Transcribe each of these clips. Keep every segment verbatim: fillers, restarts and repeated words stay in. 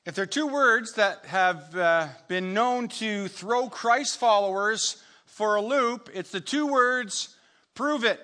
If there are two words that have uh, been known to throw Christ followers for a loop, it's the two words, prove it.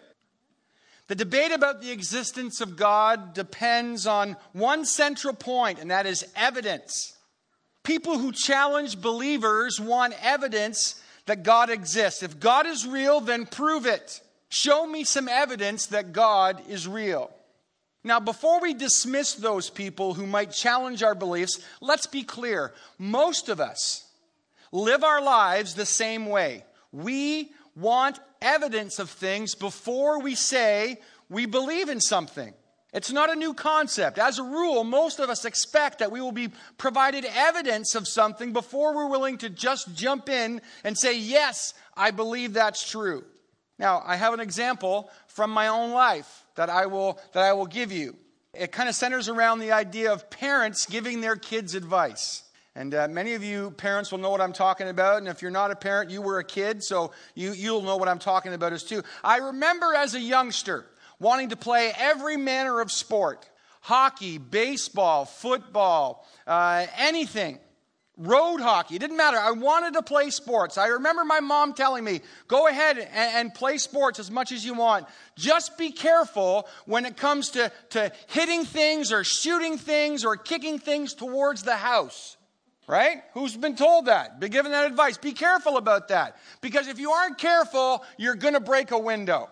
The debate about the existence of God depends on one central point, and that is evidence. People who challenge believers want evidence that God exists. If God is real, then prove it. Show me some evidence that God is real. Now, before we dismiss those people who might challenge our beliefs, let's be clear. Most of us live our lives the same way. We want evidence of things before we say we believe in something. It's not a new concept. As a rule, most of us expect that we will be provided evidence of something before we're willing to just jump in and say, yes, I believe that's true. Now, I have an example from my own life that I will that I will give you. It kind of centers around the idea of parents giving their kids advice. And uh, many of you parents will know what I'm talking about. And if you're not a parent, you were a kid, so you, you'll know what I'm talking about as too. I remember as a youngster wanting to play every manner of sport. Hockey, baseball, football, uh, anything. Road hockey, it didn't matter. I wanted to play sports. I remember my mom telling me, go ahead and, and play sports as much as you want. Just be careful when it comes to, to hitting things or shooting things or kicking things towards the house. Right? Who's been told that? Been given that advice. Be careful about that. Because if you aren't careful, you're going to break a window.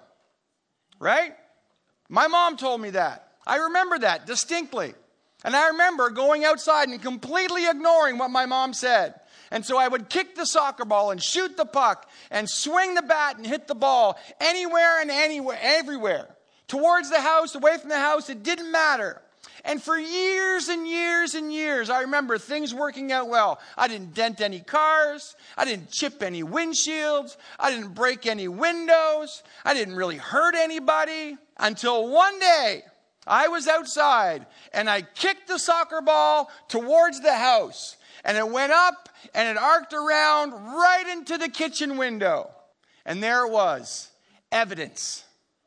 Right? My mom told me that. I remember that distinctly. And I remember going outside and completely ignoring what my mom said. And so I would kick the soccer ball and shoot the puck and swing the bat and hit the ball anywhere and anywhere, everywhere. Towards the house, away from the house, it didn't matter. And for years and years and years, I remember things working out well. I didn't dent any cars. I didn't chip any windshields. I didn't break any windows. I didn't really hurt anybody. Until one day, I was outside and I kicked the soccer ball towards the house. And it went up and it arced around right into the kitchen window. And there it was. Evidence.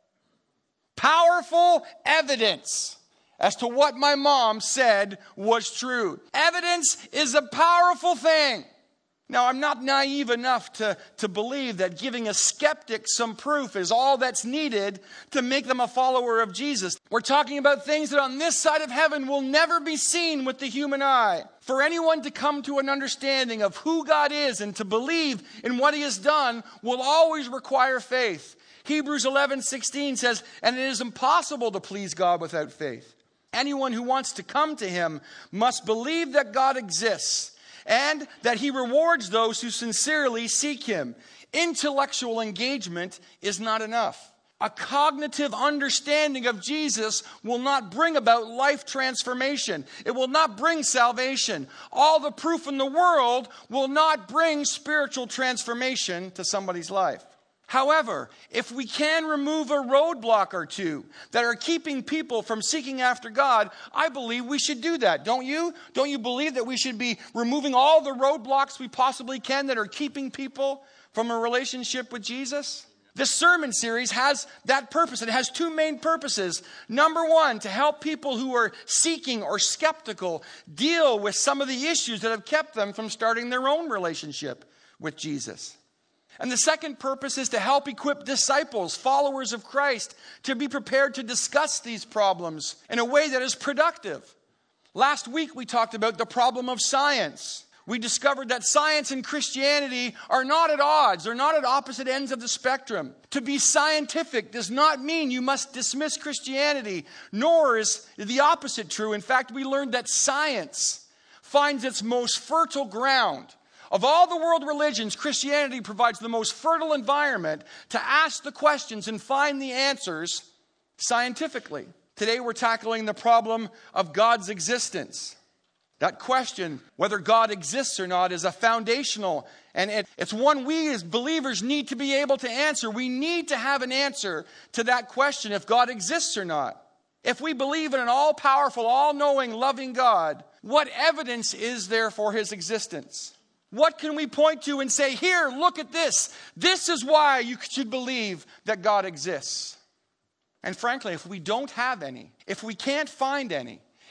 Powerful evidence as to what my mom said was true. Evidence is a powerful thing. Now, I'm not naive enough to, to believe that giving a skeptic some proof is all that's needed to make them a follower of Jesus. We're talking about things that on this side of heaven will never be seen with the human eye. For anyone to come to an understanding of who God is and to believe in what he has done will always require faith. Hebrews eleven sixteen says, and it is impossible to please God without faith. Anyone who wants to come to him must believe that God exists and that he rewards those who sincerely seek him. Intellectual engagement is not enough. A cognitive understanding of Jesus will not bring about life transformation. It will not bring salvation. All the proof in the world will not bring spiritual transformation to somebody's life. However, if we can remove a roadblock or two that are keeping people from seeking after God, I believe we should do that. Don't you? Don't you believe that we should be removing all the roadblocks we possibly can that are keeping people from a relationship with Jesus? This sermon series has that purpose. It has two main purposes. Number one, to help people who are seeking or skeptical deal with some of the issues that have kept them from starting their own relationship with Jesus. And the second purpose is to help equip disciples, followers of Christ, to be prepared to discuss these problems in a way that is productive. Last week we talked about the problem of science. We discovered that science and Christianity are not at odds. They're not at opposite ends of the spectrum. To be scientific does not mean you must dismiss Christianity, nor is the opposite true. In fact, we learned that science finds its most fertile ground. Of all the world religions, Christianity provides the most fertile environment to ask the questions and find the answers scientifically. Today we're tackling the problem of God's existence. That question, whether God exists or not, is a foundational, and it, it's one we as believers need to be able to answer. We need to have an answer to that question, if God exists or not. If we believe in an all-powerful, all-knowing, loving God, what evidence is there for his existence? What can we point to and say, here, look at this. This is why you should believe that God exists. And frankly, if we don't have any, if we can't find any,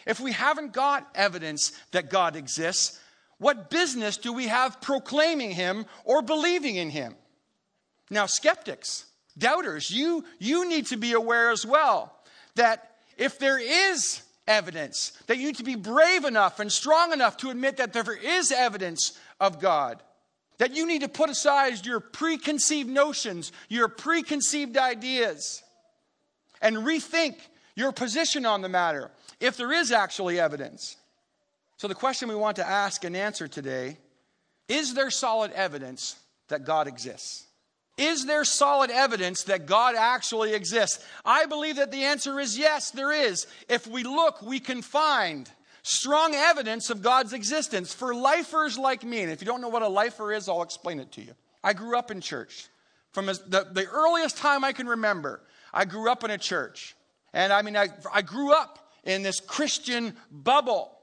If we haven't got evidence that God exists, what business do we have proclaiming him or believing in him? Now, skeptics, doubters, you, you need to be aware as well that if there is evidence, that you need to be brave enough and strong enough to admit that there is evidence of God. That you need to put aside your preconceived notions, your preconceived ideas, and rethink your position on the matter, if there is actually evidence. So the question we want to ask and answer today, is there solid evidence that God exists? Is there solid evidence that God actually exists? I believe that the answer is yes, there is. If we look, we can find strong evidence of God's existence for lifers like me. And if you don't know what a lifer is, I'll explain it to you. I grew up in church. From the, the earliest time I can remember, I grew up in a church. And I mean, I, I grew up in this Christian bubble.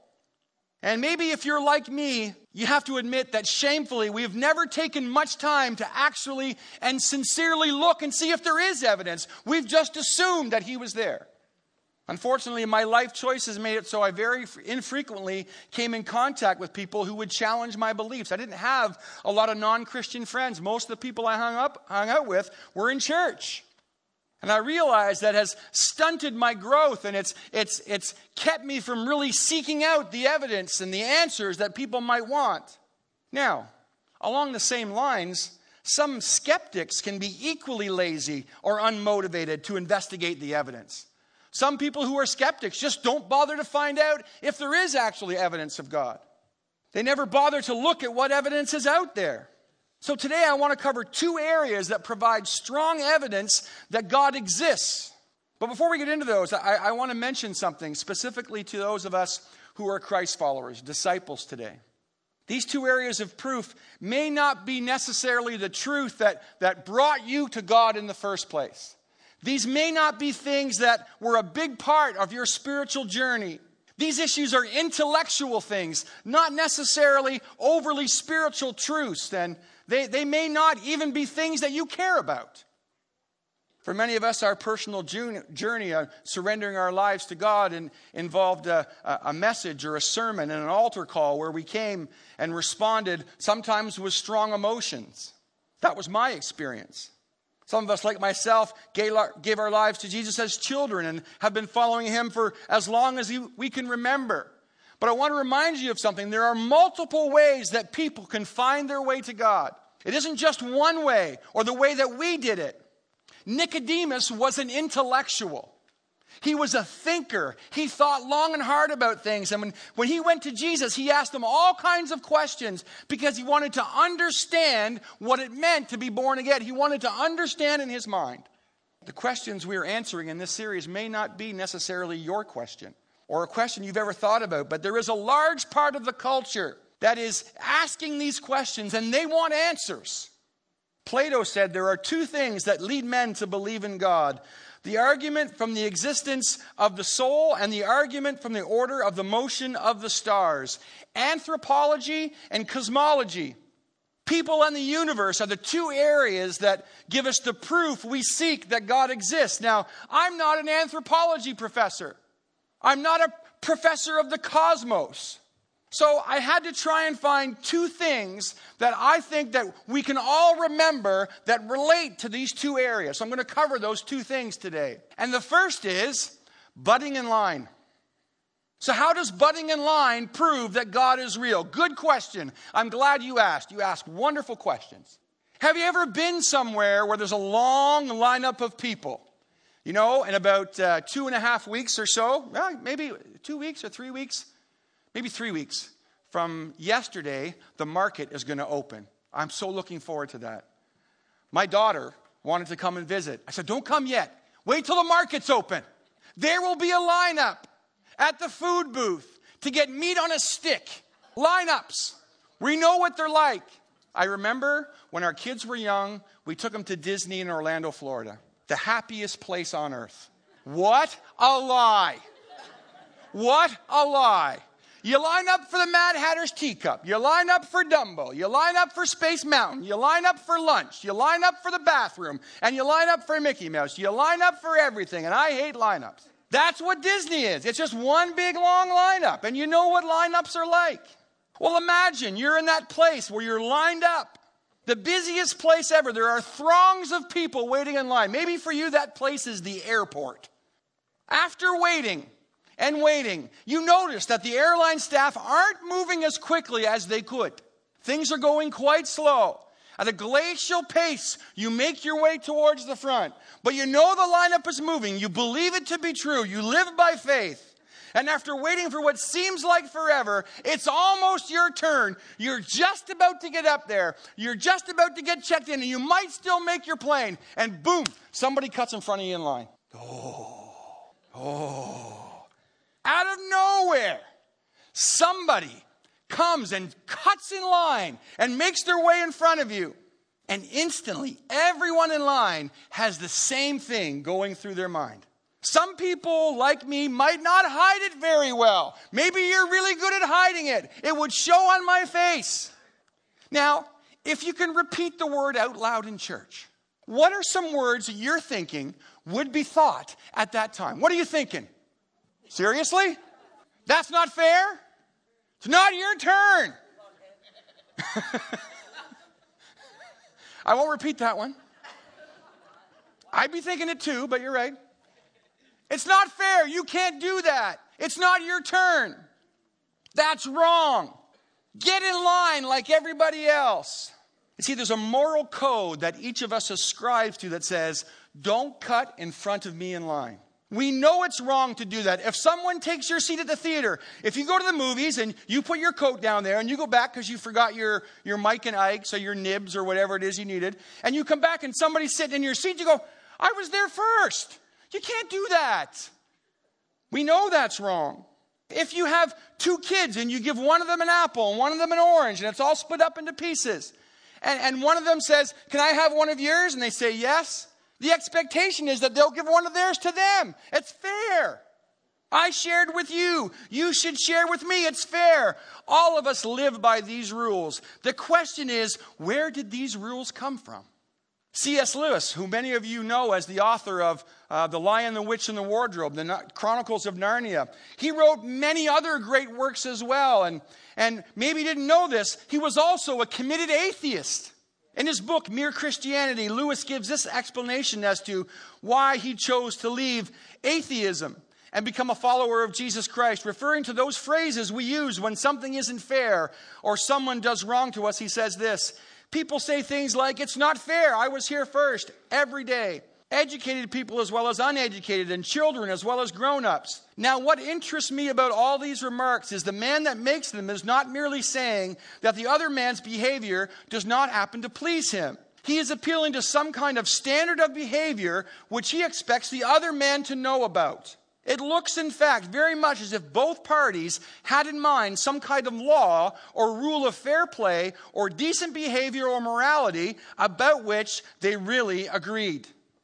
And maybe if you're like me, you have to admit that shamefully, we've never taken much time to actually and sincerely look and see if there is evidence. We've just assumed that he was there. Unfortunately, my life choices made it so I very infrequently came in contact with people who would challenge my beliefs. I didn't have a lot of non-Christian friends. Most of the people I hung up, hung out with were in church. And I realized that has stunted my growth, and it's, it's, it's kept me from really seeking out the evidence and the answers that people might want. Now, along the same lines, some skeptics can be equally lazy or unmotivated to investigate the evidence. Some people who are skeptics just don't bother to find out if there is actually evidence of God. They never bother to look at what evidence is out there. So today I want to cover two areas that provide strong evidence that God exists. But before we get into those, I, I want to mention something specifically to those of us who are Christ followers, disciples today. These two areas of proof may not be necessarily the truth that, that brought you to God in the first place. These may not be things that were a big part of your spiritual journey. These issues are intellectual things, not necessarily overly spiritual truths. And they, they may not even be things that you care about. For many of us, our personal journey of surrendering our lives to God and involved a, a message or a sermon and an altar call where we came and responded, sometimes with strong emotions. That was my experience. Some of us, like myself, gave our, gave our lives to Jesus as children and have been following him for as long as he, we can remember. But I want to remind you of something. There are multiple ways that people can find their way to God. It isn't just one way or the way that we did it. Nicodemus was an intellectual. He was a thinker. He thought long and hard about things. And when, when he went to Jesus, he asked him all kinds of questions because he wanted to understand what it meant to be born again. He wanted to understand in his mind. The questions we are answering in this series may not be necessarily your question or a question you've ever thought about, but there is a large part of the culture that is asking these questions, and they want answers. Plato said there are two things that lead men to believe in God: the argument from the existence of the soul and the argument from the order of the motion of the stars. Anthropology and cosmology. People and the universe are the two areas that give us the proof we seek that God exists. Now, I'm not an anthropology professor. I'm not a professor of the cosmos. So I had to try and find two things that I think that we can all remember that relate to these two areas. So I'm going to cover those two things today. And the first is budding in line. So how does budding in line prove that God is real? Good question. I'm glad you asked. You asked wonderful questions. Have you ever been somewhere where there's a long lineup of people? You know, in about uh, two and a half weeks or so, well, maybe two weeks or three weeks, maybe three weeks from yesterday, the market is going to open. I'm so looking forward to that. My daughter wanted to come and visit. I said, don't come yet. Wait till the market's open. There will be a lineup at the food booth to get meat on a stick. Lineups. We know what they're like. I remember when our kids were young, we took them to Disney in Orlando, Florida. The happiest place on earth. What a lie. What a lie. You line up for the Mad Hatter's Teacup. You line up for Dumbo. You line up for Space Mountain. You line up for lunch. You line up for the bathroom. And you line up for Mickey Mouse. You line up for everything. And I hate lineups. That's what Disney is. It's just one big long lineup. And you know what lineups are like. Well, imagine you're in that place where you're lined up. The busiest place ever. There are throngs of people waiting in line. Maybe for you that place is the airport. After waiting and waiting, you notice that the airline staff aren't moving as quickly as they could. Things are going quite slow. At a glacial pace, you make your way towards the front. But you know the lineup is moving. You believe it to be true. You live by faith. And after waiting for what seems like forever, it's almost your turn. You're just about to get up there. You're just about to get checked in. And you might still make your plane. And boom, somebody cuts in front of you in line. Oh, oh. Out of nowhere, somebody comes and cuts in line and makes their way in front of you. And instantly, everyone in line has the same thing going through their mind. Some people, like me, might not hide it very well. Maybe you're really good at hiding it. It would show on my face. Now, if you can repeat the word out loud in church, what are some words that you're thinking would be thought at that time? What are you thinking? Seriously? That's not fair? It's not your turn. I won't repeat that one. I'd be thinking it too, but you're right. It's not fair. You can't do that. It's not your turn. That's wrong. Get in line like everybody else. You see, there's a moral code that each of us ascribes to that says, don't cut in front of me in line. We know it's wrong to do that. If someone takes your seat at the theater, if you go to the movies and you put your coat down there and you go back because you forgot your, your Mike and Ike's or your nibs or whatever it is you needed, and you come back and somebody's sitting in your seat, you go, I was there first. You can't do that. We know that's wrong. If you have two kids and you give one of them an apple and one of them an orange and it's all split up into pieces, and, and one of them says, can I have one of yours? And they say yes. The expectation is that they'll give one of theirs to them. It's fair. I shared with you. You should share with me. It's fair. All of us live by these rules. The question is, where did these rules come from? C S Lewis, who many of you know as the author of uh, The Lion, the Witch, and the Wardrobe, the Na- Chronicles of Narnia. He wrote many other great works as well. And, and maybe you didn't know this, he was also a committed atheist. In his book, Mere Christianity, Lewis gives this explanation as to why he chose to leave atheism and become a follower of Jesus Christ. Referring to those phrases we use when something isn't fair or someone does wrong to us, he says this. People say things like, it's not fair, I was here first, every day. Educated people as well as uneducated, and children as well as grown-ups. Now, what interests me about all these remarks is the man that makes them is not merely saying that the other man's behavior does not happen to please him. He is appealing to some kind of standard of behavior which he expects the other man to know about. It looks, in fact, very much as if both parties had in mind some kind of law or rule of fair play or decent behavior or morality about which they really agreed.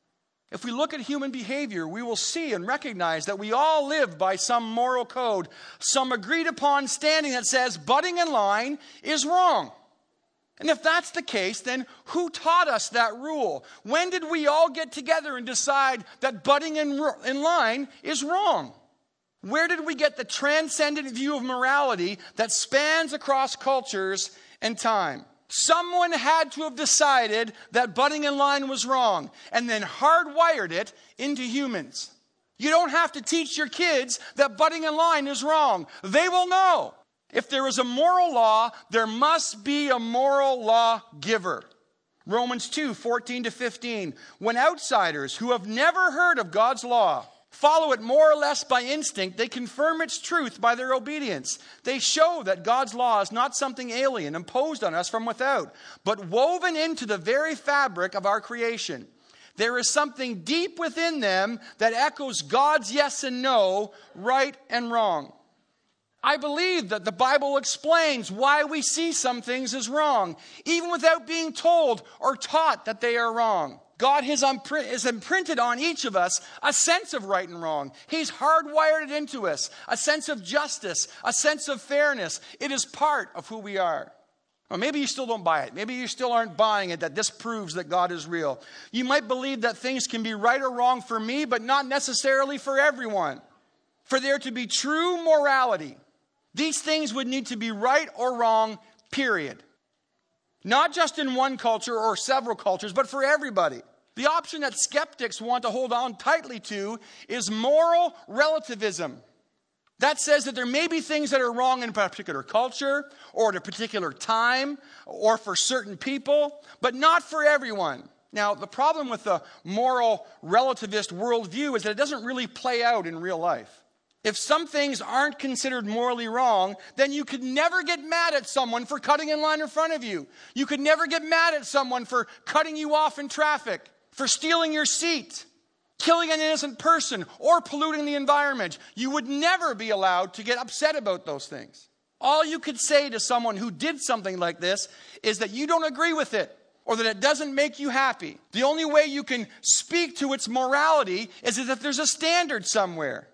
If we look at human behavior, we will see and recognize that we all live by some moral code, some agreed upon standing that says butting in line is wrong. And if that's the case, then who taught us that rule? When did we all get together and decide that butting in, in line is wrong? Where did we get the transcendent view of morality that spans across cultures and time? Someone had to have decided that butting in line was wrong and then hardwired it into humans. You don't have to teach your kids that butting in line is wrong. They will know. If there is a moral law, there must be a moral law giver. Romans two, fourteen to fifteen. When outsiders who have never heard of God's law follow it more or less by instinct, they confirm its truth by their obedience. They show that God's law is not something alien, imposed on us from without, but woven into the very fabric of our creation. There is something deep within them that echoes God's yes and no, right and wrong. I believe that the Bible explains why we see some things as wrong, even without being told or taught that they are wrong. God has imprinted on each of us a sense of right and wrong. He's hardwired it into us, a sense of justice, a sense of fairness. It is part of who we are. Or maybe you still don't buy it. Maybe you still aren't buying it, that this proves that God is real. You might believe that things can be right or wrong for me, but not necessarily for everyone. For there to be true morality, these things would need to be right or wrong, period. Not just in one culture or several cultures, but for everybody. The option that skeptics want to hold on tightly to is moral relativism. That says that there may be things that are wrong in a particular culture or at a particular time or for certain people, but not for everyone. Now, the problem with the moral relativist worldview is that it doesn't really play out in real life. If some things aren't considered morally wrong, then you could never get mad at someone for cutting in line in front of you. You could never get mad at someone for cutting you off in traffic, for stealing your seat, killing an innocent person, or polluting the environment. You would never be allowed to get upset about those things. All you could say to someone who did something like this is that you don't agree with it, or that it doesn't make you happy. The only way you can speak to its morality is if there's a standard somewhere.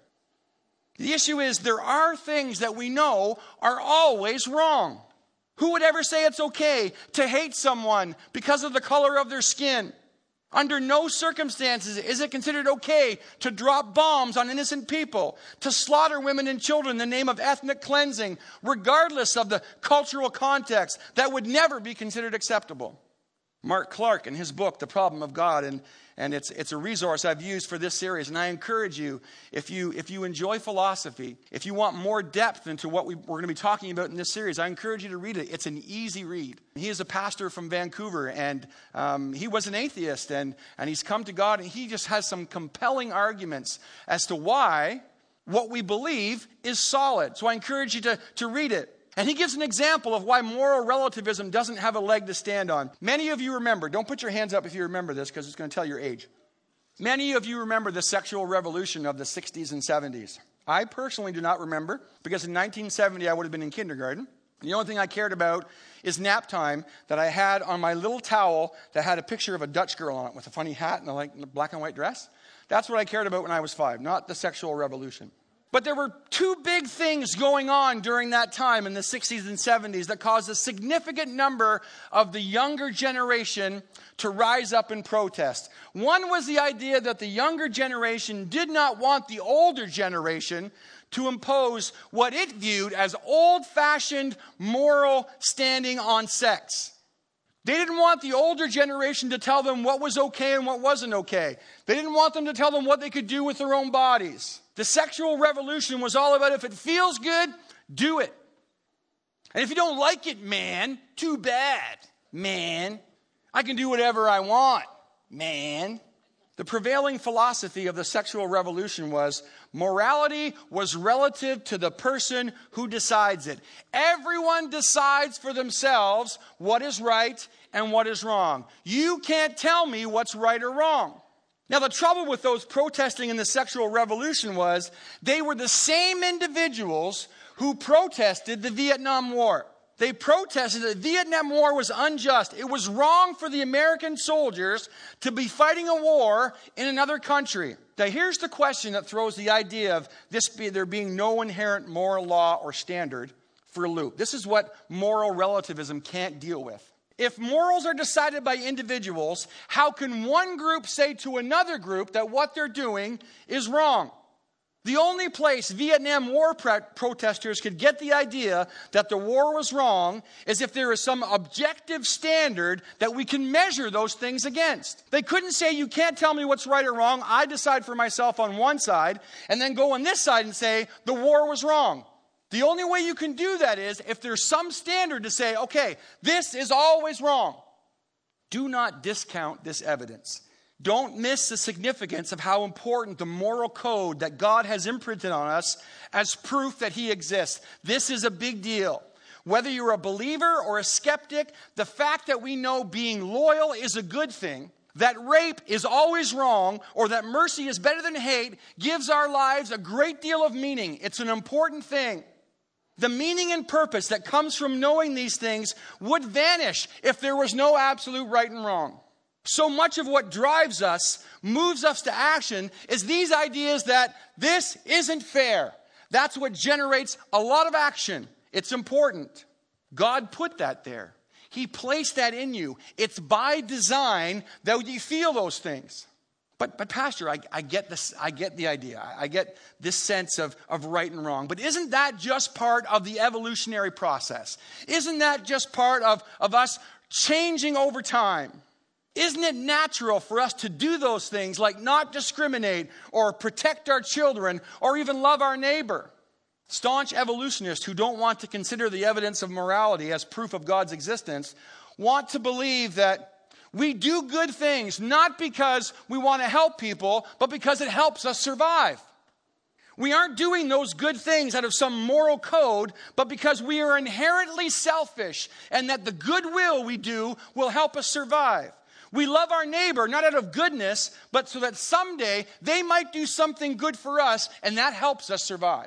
The issue is there are things that we know are always wrong. Who would ever say it's okay to hate someone because of the color of their skin? Under no circumstances is it considered okay to drop bombs on innocent people, to slaughter women and children in the name of ethnic cleansing, regardless of the cultural context. That would never be considered acceptable. Mark Clark, in his book, The Problem of God, and, and it's, it's a resource I've used for this series, and I encourage you, if you, if you enjoy philosophy, if you want more depth into what we, we're going to be talking about in this series, I encourage you to read it. It's an easy read. He is a pastor from Vancouver, and um, he was an atheist, and, and he's come to God, and he just has some compelling arguments as to why what we believe is solid. So I encourage you to, to read it. And he gives an example of why moral relativism doesn't have a leg to stand on. Many of you remember, don't put your hands up if you remember this because it's going to tell your age. Many of you remember the sexual revolution of the sixties and seventies. I personally do not remember because in nineteen seventy I would have been in kindergarten. The only thing I cared about is nap time that I had on my little towel that had a picture of a Dutch girl on it with a funny hat and a like, black and white dress. That's what I cared about when I was five, not the sexual revolution. But there were two big things going on during that time in the sixties and seventies that caused a significant number of the younger generation to rise up and protest. One was the idea that the younger generation did not want the older generation to impose what it viewed as old-fashioned moral standing on sex. They didn't want the older generation to tell them what was okay and what wasn't okay. They didn't want them to tell them what they could do with their own bodies. The sexual revolution was all about if it feels good, do it. And if you don't like it, man, too bad, man. I can do whatever I want, man. The prevailing philosophy of the sexual revolution was morality was relative to the person who decides it. Everyone decides for themselves what is right and what is wrong. You can't tell me what's right or wrong. Now, the trouble with those protesting in the sexual revolution was they were the same individuals who protested the Vietnam War. They protested that the Vietnam War was unjust. It was wrong for the American soldiers to be fighting a war in another country. Now, here's the question that throws the idea of this be, there being no inherent moral law or standard for a loop. This is what moral relativism can't deal with. If morals are decided by individuals, how can one group say to another group that what they're doing is wrong? The only place Vietnam War pro- protesters could get the idea that the war was wrong is if there is some objective standard that we can measure those things against. They couldn't say, you can't tell me what's right or wrong. I decide for myself on one side, and then go on this side and say the war was wrong. The only way you can do that is if there's some standard to say, okay, this is always wrong. Do not discount this evidence. Don't miss the significance of how important the moral code that God has imprinted on us as proof that he exists. This is a big deal. Whether you're a believer or a skeptic, the fact that we know being loyal is a good thing, that rape is always wrong, or that mercy is better than hate, gives our lives a great deal of meaning. It's an important thing. The meaning and purpose that comes from knowing these things would vanish if there was no absolute right and wrong. So much of what drives us, moves us to action, is these ideas that this isn't fair. That's what generates a lot of action. It's important. God put that there. He placed that in you. It's by design that you feel those things. But, but Pastor, I, I get this. I get the idea. I, I get this sense of, of right and wrong. But isn't that just part of the evolutionary process? Isn't that just part of, of us changing over time? Isn't it natural for us to do those things like not discriminate or protect our children or even love our neighbor? Staunch evolutionists who don't want to consider the evidence of morality as proof of God's existence want to believe that we do good things not because we want to help people, but because it helps us survive. We aren't doing those good things out of some moral code, but because we are inherently selfish and that the goodwill we do will help us survive. We love our neighbor not out of goodness, but so that someday they might do something good for us, and that helps us survive.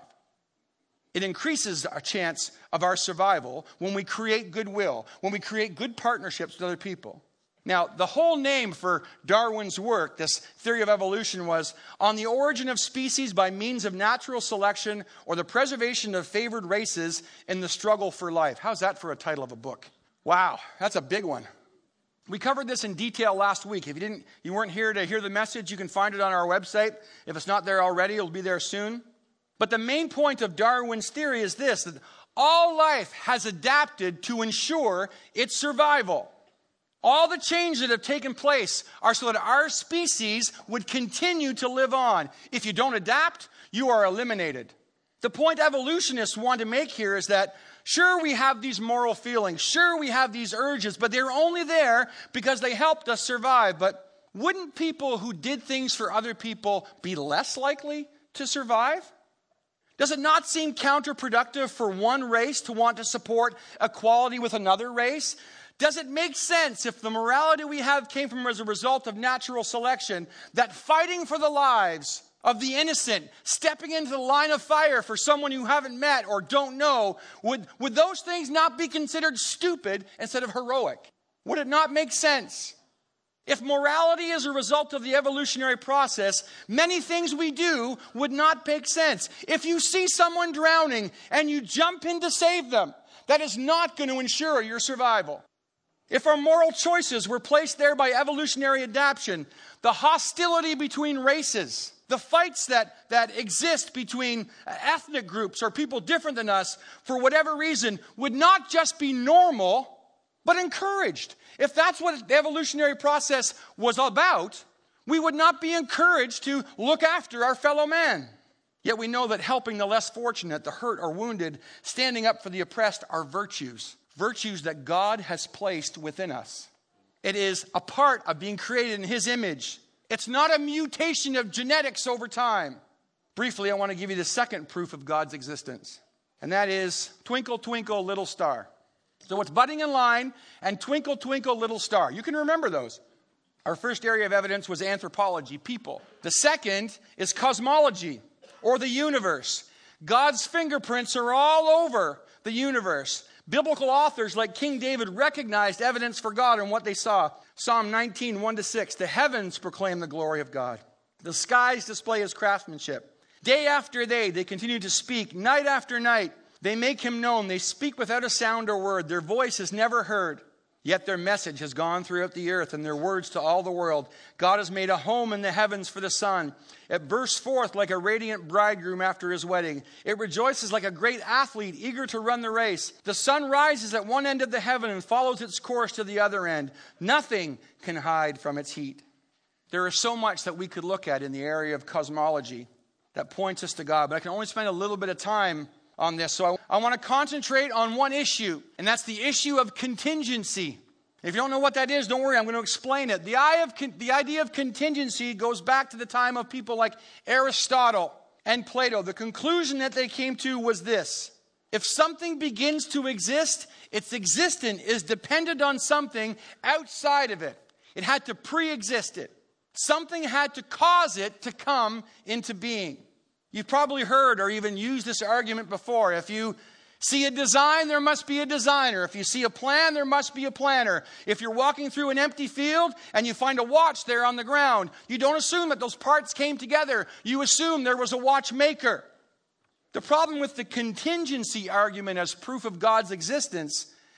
It increases our chance of our survival when we create goodwill, when we create good partnerships with other people. Now, the whole name for Darwin's work, this theory of evolution, was On the Origin of Species by Means of Natural Selection or the Preservation of Favored Races in the Struggle for Life. How's that for a title of a book? Wow, that's a big one. We covered this in detail last week. If you didn't, you weren't here to hear the message, you can find it on our website. If it's not there already, it'll be there soon. But the main point of Darwin's theory is this, that all life has adapted to ensure its survival. All the changes that have taken place are so that our species would continue to live on. If you don't adapt, you are eliminated. The point evolutionists want to make here is that sure, we have these moral feelings. Sure, we have these urges, but they're only there because they helped us survive. But wouldn't people who did things for other people be less likely to survive? Does it not seem counterproductive for one race to want to support equality with another race? Does it make sense if the morality we have came from as a result of natural selection, that fighting for the lives of the innocent, stepping into the line of fire for someone you haven't met or don't know, would, would those things not be considered stupid instead of heroic? Would it not make sense? If morality is a result of the evolutionary process, many things we do would not make sense. If you see someone drowning and you jump in to save them, that is not going to ensure your survival. If our moral choices were placed there by evolutionary adaptation, the hostility between races, the fights that, that exist between ethnic groups or people different than us, for whatever reason, would not just be normal, but encouraged. If that's what the evolutionary process was about, we would not be encouraged to look after our fellow man. Yet we know that helping the less fortunate, the hurt or wounded, standing up for the oppressed are virtues. Virtues that God has placed within us. It is a part of being created in His image. It's not a mutation of genetics over time. Briefly, I want to give you the second proof of God's existence. And that is Twinkle, Twinkle, Little Star. So it's Budding in Line and Twinkle, Twinkle, Little Star. You can remember those. Our first area of evidence was anthropology, people. The second is cosmology, or the universe. God's fingerprints are all over the universe. Biblical authors like King David recognized evidence for God in what they saw. Psalm nineteen, one to six. The heavens proclaim the glory of God. The skies display His craftsmanship. Day after day, they continue to speak. Night after night, they make Him known. They speak without a sound or word. Their voice is never heard. Yet their message has gone throughout the earth and their words to all the world. God has made a home in the heavens for the sun. It bursts forth like a radiant bridegroom after his wedding. It rejoices like a great athlete eager to run the race. The sun rises at one end of the heaven and follows its course to the other end. Nothing can hide from its heat. There is so much that we could look at in the area of cosmology that points us to God, but I can only spend a little bit of time on this. So I, I want to concentrate on one issue, and that's the issue of contingency. If you don't know what that is, don't worry, I'm going to explain it. The, eye of con- the idea of contingency goes back to the time of people like Aristotle and Plato. The conclusion that they came to was this: if something begins to exist, its existence is dependent on something outside of it. It had to pre-exist it. Something had to cause it to come into being. You've probably heard or even used this argument before. If you see a design, there must be a designer. If you see a plan, there must be a planner. If you're walking through an empty field and you find a watch there on the ground, you don't assume that those parts came together. You assume there was a watchmaker. The problem with the contingency argument as proof of God's existence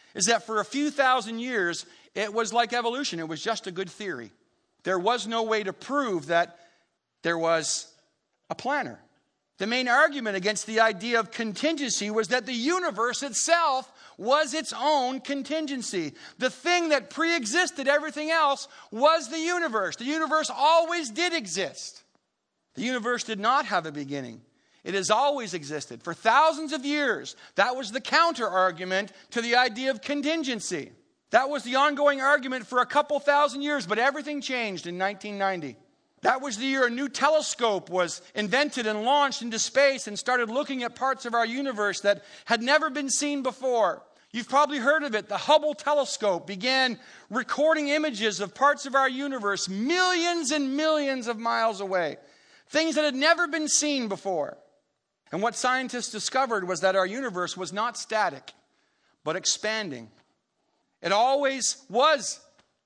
is that for a few thousand years, it was like evolution. It was just a good theory. There was no way to prove that there was a planner. The main argument against the idea of contingency was that the universe itself was its own contingency. The thing that pre-existed everything else was the universe. The universe always did exist. The universe did not have a beginning. It has always existed. For thousands of years, that was the counter-argument to the idea of contingency. That was the ongoing argument for a couple thousand years, but everything changed in nineteen ninety. That was the year a new telescope was invented and launched into space and started looking at parts of our universe that had never been seen before. You've probably heard of it. The Hubble telescope began recording images of parts of our universe millions and millions of miles away. Things that had never been seen before. And what scientists discovered was that our universe was not static, but expanding. It always was.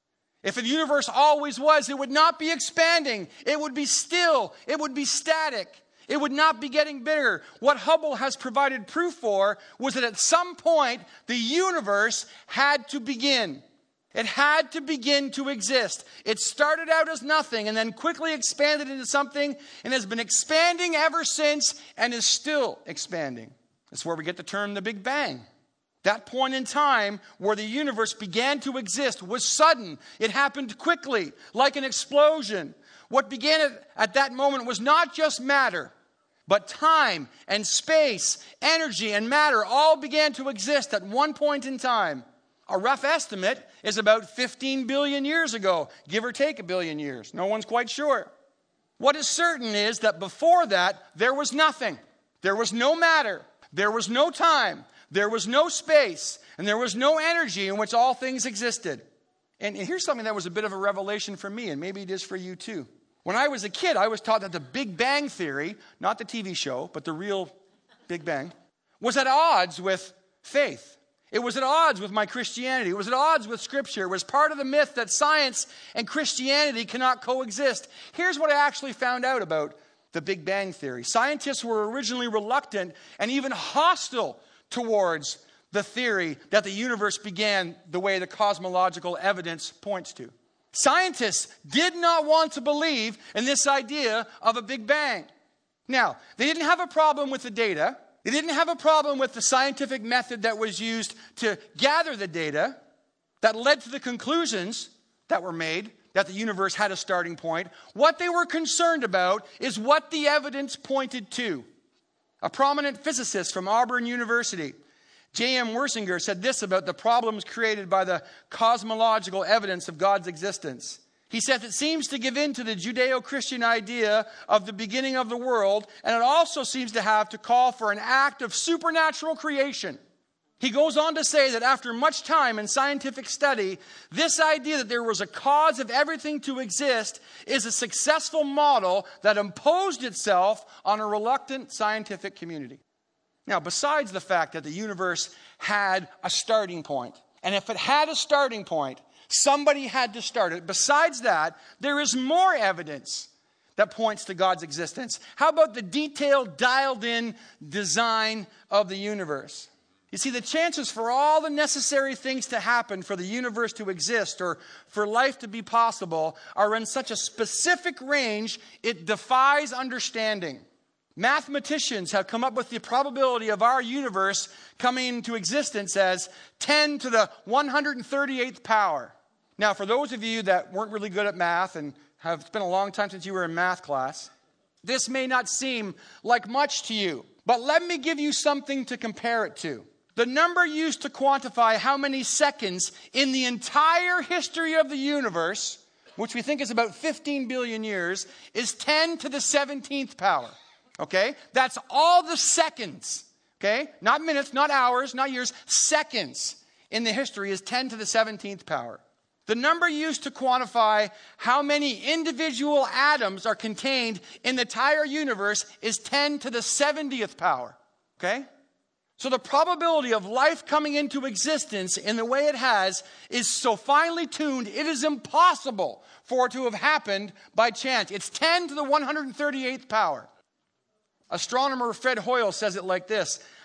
If the universe always was, it would not be expanding. It would be still. It would be static. It would not be getting bigger. What Hubble has provided proof for was that at some point, the universe had to begin. It had to begin to exist. It started out as nothing and then quickly expanded into something and has been expanding ever since and is still expanding. That's where we get the term the Big Bang. That point in time where the universe began to exist was sudden. It happened quickly, like an explosion. What began at, at that moment was not just matter, but time and space, energy and matter all began to exist at one point in time. A rough estimate is about fifteen billion years ago, give or take a billion years. No one's quite sure. What is certain is that before that, there was nothing. There was no matter. There was no time. There was no space. And there was no energy in which all things existed. And here's something that was a bit of a revelation for me, and maybe it is for you too. When I was a kid, I was taught that the Big Bang Theory, not the T V show, but the real Big Bang, was at odds with faith. It was at odds with my Christianity. It was at odds with Scripture. It was part of the myth that science and Christianity cannot coexist. Here's what I actually found out about the Big Bang Theory. Scientists were originally reluctant and even hostile towards the theory that the universe began the way the cosmological evidence points to. Scientists did not want to believe in this idea of a Big Bang. Now, they didn't have a problem with the data. They didn't have a problem with the scientific method that was used to gather the data that led to the conclusions that were made that the universe had a starting point. What they were concerned about is what the evidence pointed to. A prominent physicist from Auburn University, J M Wersinger, said this about the problems created by the cosmological evidence of God's existence. He says it seems to give in to the Judeo-Christian idea of the beginning of the world, and it also seems to have to call for an act of supernatural creation. He goes on to say that after much time and scientific study, this idea that there was a cause of everything to exist is a successful model that imposed itself on a reluctant scientific community. Now, besides the fact that the universe had a starting point, and if it had a starting point, somebody had to start it. Besides that, there is more evidence that points to God's existence. How about the detailed, dialed-in design of the universe? You see, the chances for all the necessary things to happen for the universe to exist or for life to be possible are in such a specific range, it defies understanding. Mathematicians have come up with the probability of our universe coming into existence as ten to the one hundred thirty-eighth power. Now, for those of you that weren't really good at math and have spent a long time since you were in math class, this may not seem like much to you. But let me give you something to compare it to. The number used to quantify how many seconds in the entire history of the universe, which we think is about fifteen billion years, is ten to the seventeenth power. Okay? That's all the seconds. Okay? Not minutes, not hours, not years. Seconds in the history is ten to the seventeenth power. The number used to quantify how many individual atoms are contained in the entire universe is ten to the seventieth power. Okay? So the probability of life coming into existence in the way it has is so finely tuned, it is impossible for it to have happened by chance. It's ten to the one hundred thirty-eighth power. Astronomer Fred Hoyle says it like this: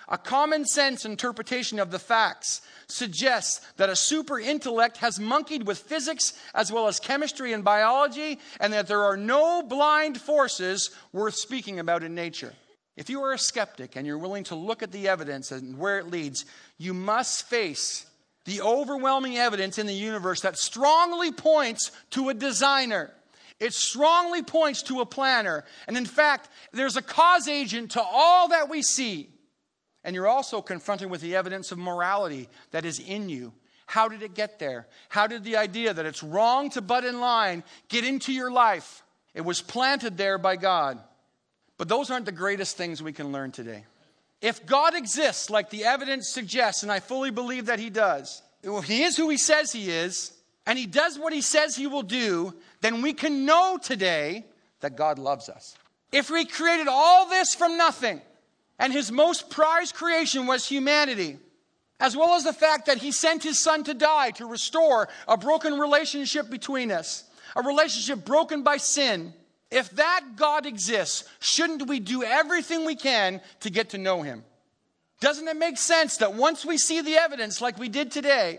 A common sense interpretation of the facts suggests that a super intellect has monkeyed with physics as well as chemistry and biology, and that there are no blind forces worth speaking about in nature. If you are a skeptic and you're willing to look at the evidence and where it leads, you must face the overwhelming evidence in the universe that strongly points to a designer. It strongly points to a planner. And in fact, there's a cause agent to all that we see. And you're also confronted with the evidence of morality that is in you. How did it get there? How did the idea that it's wrong to butt in line get into your life? It was planted there by God. But those aren't the greatest things we can learn today. If God exists like the evidence suggests, and I fully believe that he does, if he is who he says he is, and he does what he says he will do, then we can know today that God loves us. If he created all this from nothing, and his most prized creation was humanity, as well as the fact that he sent his son to die to restore a broken relationship between us, a relationship broken by sin. If that God exists, shouldn't we do everything we can to get to know him? Doesn't it make sense that once we see the evidence like we did today,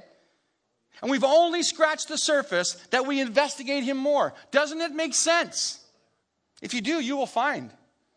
and we've only scratched the surface, that we investigate him more? Doesn't it make sense? If you do, you will find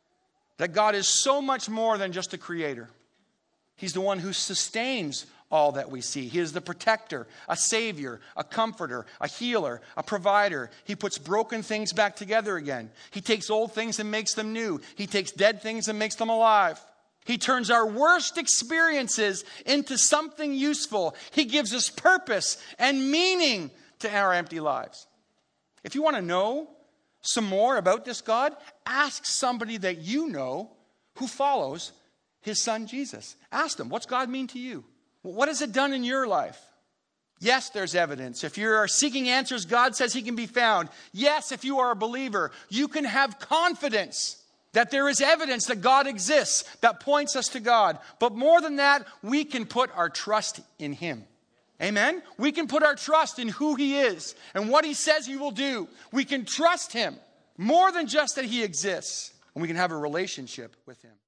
that God is so much more than just a creator. He's the one who sustains all that we see. He is the protector, a savior, a comforter, a healer, a provider. He puts broken things back together again. He takes old things and makes them new. He takes dead things and makes them alive. He turns our worst experiences into something useful. He gives us purpose and meaning to our empty lives. If you want to know some more about this God, ask somebody that you know who follows his son Jesus. Ask them, what's God mean to you? What has it done in your life? Yes, there's evidence. If you're seeking answers, God says he can be found. Yes, if you are a believer, you can have confidence that there is evidence that God exists that points us to God. But more than that, we can put our trust in him. Amen? We can put our trust in who he is and what he says he will do. We can trust him more than just that he exists. And we can have a relationship with him.